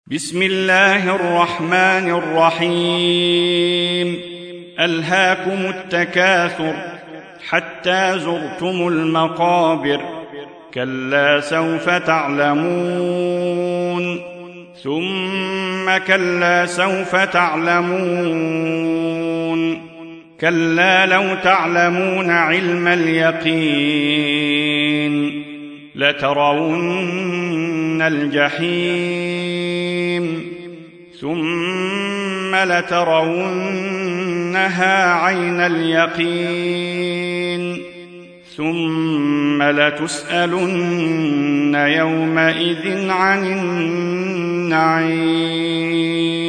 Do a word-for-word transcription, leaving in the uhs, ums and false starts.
بسم الله الرحمن الرحيم. ألهاكم التكاثر حتى زرتم المقابر، كلا سوف تعلمون ثم كلا سوف تعلمون، كلا لو تعلمون علم اليقين لترون الجحيم ثم لترونها عين اليقين ثم لتسألن يومئذ عن النعيم.